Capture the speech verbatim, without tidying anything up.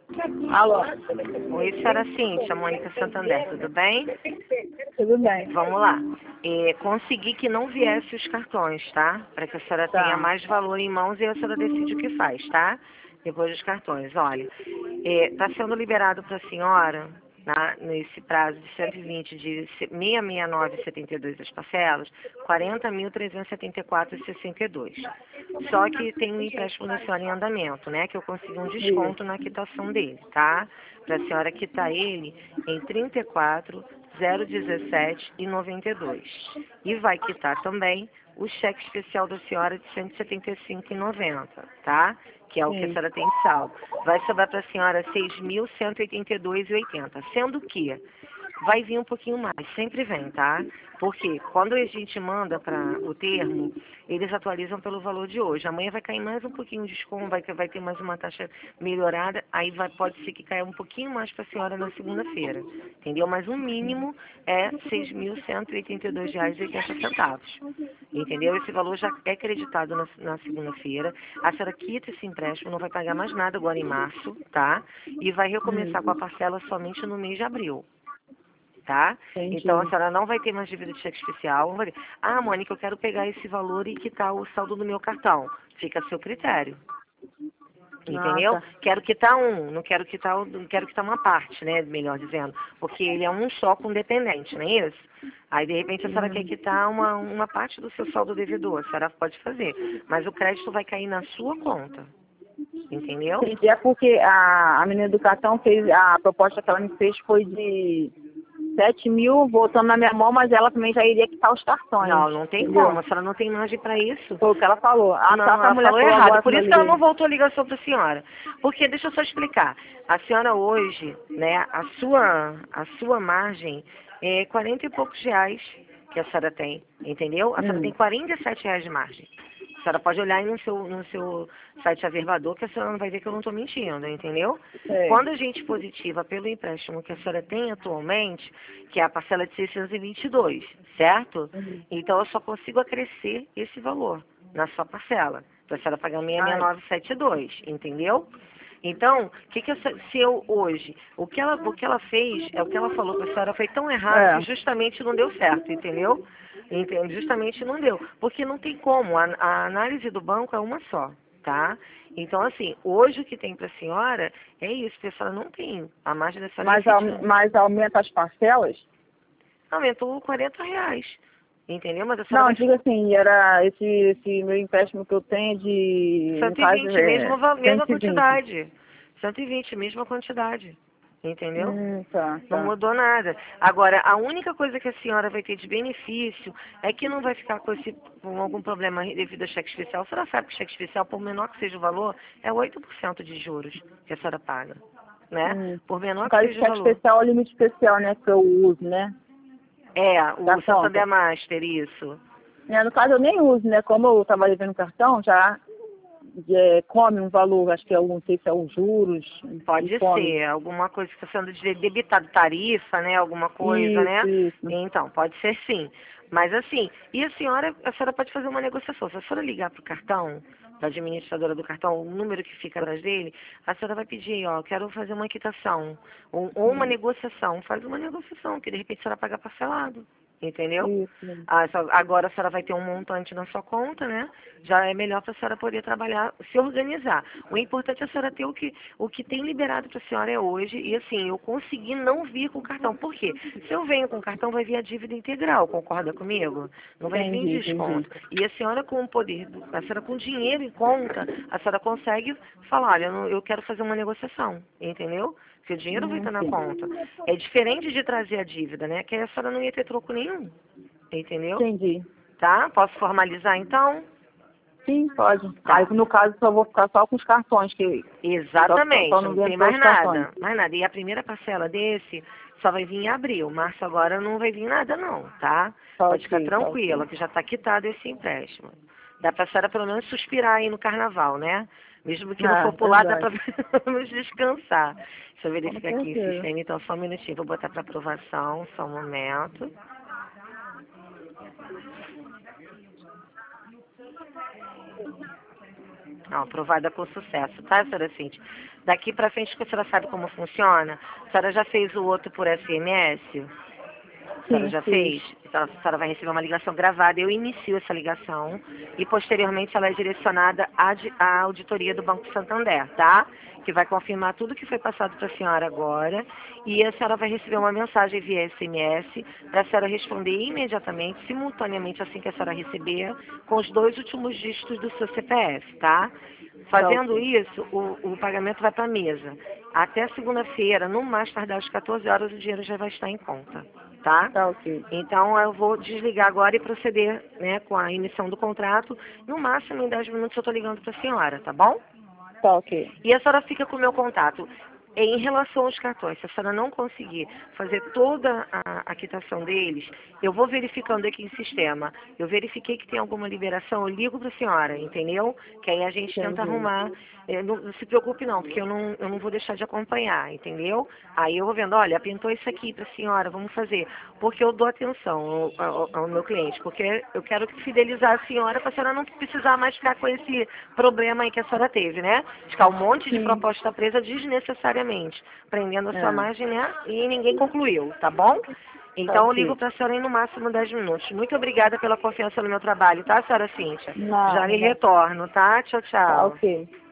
Alô? Oi, senhora Cíntia, Mônica Santander, tudo bem? Tudo bem. Vamos lá. É, consegui que não viesse os cartões, tá? Para que a senhora Tá. tenha mais valor em mãos e a senhora decide o que faz, tá? Depois dos cartões. Olha, está sendo liberado para a senhora, tá? Nesse prazo de cento e vinte, de seiscentos e sessenta e nove vírgula setenta e dois as parcelas, quarenta mil trezentos e setenta e quatro vírgula sessenta e dois. Só que tem um empréstimo da senhora em andamento, né? Que eu consegui um desconto na quitação dele, tá? Para a senhora quitar ele em trinta e quatro, zero dezessete e noventa e dois. E vai quitar também o cheque especial da senhora de cento e setenta e cinco reais e noventa, tá? Que é o que a Sim. senhora tem de saldo. Vai sobrar para a senhora seis mil cento e oitenta e dois reais e oitenta, sendo que vai vir um pouquinho mais, sempre vem, tá? Porque quando a gente manda para o termo, eles atualizam pelo valor de hoje. Amanhã vai cair mais um pouquinho de desconto, vai, vai ter mais uma taxa melhorada, aí vai, pode ser que caia um pouquinho mais para a senhora na segunda-feira, entendeu? Mas o mínimo é seis mil cento e oitenta e dois reais e oitenta centavos, entendeu? Esse valor já é creditado na, na segunda-feira. A senhora quita esse empréstimo, não vai pagar mais nada agora em março, tá? E vai recomeçar com a parcela somente no mês de abril. Tá? Entendi. Então a senhora não vai ter mais dívida de cheque especial. Não vai ter. Ah, Mônica, eu quero pegar esse valor e quitar o saldo do meu cartão. Fica a seu critério. Entendeu? Ah, tá. Quero quitar um, não quero quitar, o- não quero quitar uma parte, né? Melhor dizendo. Porque ele é um só com dependente, não é isso? Aí de repente a senhora quer Hum. quitar uma, uma parte do seu saldo devedor. A senhora pode fazer. Mas o crédito vai cair na sua conta. Entendeu? Entendi. É porque a, a menina do cartão fez, a proposta que ela me fez foi de sete mil voltando na minha mão, mas ela também já iria quitar os cartões. Não, não tem Entendeu? como. A senhora não tem margem para isso. Foi o que ela falou. A Não, própria ela mulher falou falou errado. agora Por quando eu isso que ela liguei. não voltou a ligação para a senhora. Porque, deixa eu só explicar. A senhora hoje, né, a sua, a sua margem é quarenta e poucos reais que a senhora tem, entendeu? A senhora tem Hum. quarenta e sete reais de margem. A senhora pode olhar aí no seu, no seu site Averbador que a senhora não vai ver que eu não estou mentindo, entendeu? É. Quando a gente positiva pelo empréstimo que a senhora tem atualmente, que é a parcela de seiscentos e vinte e dois, certo? Uhum. Então eu só consigo acrescer esse valor na sua parcela, para a senhora pagar seis mil Ai. novecentos e setenta e dois, entendeu? Então, o que que eu, se eu hoje, o que ela, o que ela fez, é o que ela falou para a senhora foi tão errado que É. justamente não deu certo, entendeu? Entende? Justamente não deu, porque não tem como, a, a análise do banco é uma só, tá? Então, assim, hoje o que tem para a senhora é isso, porque a senhora não tem, a margem da senhora é Mas, au- efetiva. mas aumenta as parcelas? Aumentou quarenta reais, entendeu? Mas a senhora Não, vai diga assim, era esse, esse meu empréstimo que eu tenho de, no cento e caso, vinte, é mesma, va- mesma cento e vinte. quantidade. cento e vinte, mesma quantidade. Entendeu? Hum, tá, Não tá. mudou nada. Agora, a única coisa que a senhora vai ter de benefício é que não vai ficar com, esse, com algum problema devido a cheque especial. A senhora sabe que cheque especial, por menor que seja o valor, é oito por cento de juros que a senhora paga. Né? Hum. Por menor No que caso de seja o cheque valor. especial é o limite especial, né, que eu uso, né, É, da o conta. Santander Master, isso. É, no caso eu nem uso, né, como eu estava devendo cartão, já é, come um valor, acho que é, o- não sei se é os juros, e Pode come. ser, alguma coisa que está sendo de- debitado, tarifa, né? Alguma coisa, Isso, né? isso. Então, pode ser sim. Mas assim, e a senhora, a senhora pode fazer uma negociação. Se a senhora ligar para o cartão, para a administradora do cartão, o número que fica atrás dele, a senhora vai pedir, ó, quero fazer uma quitação, ou, ou uma Hum, negociação. Faz uma negociação, que de repente a senhora paga parcelado. Entendeu? isso. Ah, só- agora a senhora vai ter um montante na sua conta, né? Já é melhor para a senhora poder trabalhar, se organizar. O importante é a senhora ter o que, o que tem liberado para a senhora é hoje. E assim, eu consegui não vir com o cartão. Por quê? Se eu venho com o cartão, vai vir a dívida integral, concorda comigo? Não vai vir em Entendi, entendi. desconto. E a senhora com o poder, do- a senhora com dinheiro em conta, a senhora consegue falar, olha, eu, não- eu quero fazer uma negociação, entendeu? Que o dinheiro vai Hum, estar na sim. conta. É diferente de trazer a dívida, né? Que aí a senhora não ia ter troco nenhum. Entendeu? Entendi. Tá? Posso formalizar então? Sim, pode. Tá. Aí, no caso, só vou ficar só com os cartões, que só, só, só Exatamente, não não tem vendo pelos mais cartões. nada. Mais nada. E a primeira parcela desse só vai vir em abril. Março agora não vai vir nada não, tá? Tá Pode ficar ok, tá tranquila, ok. que já está quitado esse empréstimo. Dá pra senhora pelo menos suspirar aí no carnaval, né? Mesmo que não Ah, for pular, dá verdade. pra nos descansar. Deixa eu Com verificar aqui em certeza. sistema, então só um minutinho, vou botar para aprovação, só um momento. Ó, aprovada com sucesso, tá, senhora Cíntia? Daqui pra frente que a senhora sabe como funciona, a senhora já fez o outro por S M S? A senhora Sim, já fiz. fez? Então, a senhora vai receber uma ligação gravada. Eu inicio essa ligação e, posteriormente, ela é direcionada à, di- à auditoria do Banco Santander, tá? Que vai confirmar tudo que foi passado para a senhora agora. E a senhora vai receber uma mensagem via S M S para a senhora responder imediatamente, simultaneamente, assim que a senhora receber, com os dois últimos dígitos do seu C P F, tá? Tá Fazendo ok. isso, o, o pagamento vai para a mesa. Até segunda-feira, no mais tardar às quatorze horas, o dinheiro já vai estar em conta, tá? Tá ok. Então eu vou desligar agora e proceder, né, com a emissão do contrato. No máximo em dez minutos eu estou ligando para a senhora, tá bom? Tá ok. E a senhora fica com o meu contato. Em relação aos cartões, se a senhora não conseguir fazer toda a, a quitação deles, eu vou verificando aqui em sistema. Eu verifiquei que tem alguma liberação, eu ligo para a senhora, entendeu? Que aí a gente tenta Entendi. arrumar. Eh, não, não se preocupe não, porque eu não, eu não vou deixar de acompanhar, entendeu? Aí eu vou vendo, olha, pintou isso aqui para a senhora, vamos fazer. Porque eu dou atenção ao, ao- ao meu cliente, porque eu quero fidelizar a senhora para a senhora não precisar mais ficar com esse problema aí que a senhora teve, né? Ficar um monte de Sim. proposta presa desnecessariamente, prendendo a sua É. margem, né? E ninguém concluiu, tá bom? Tá Então eu ligo ok. para a senhora em no máximo dez minutos. Muito obrigada pela confiança no meu trabalho, tá, senhora Cíntia? Já lhe Nada. retorno, tá? Tchau, Tá tchau. ok.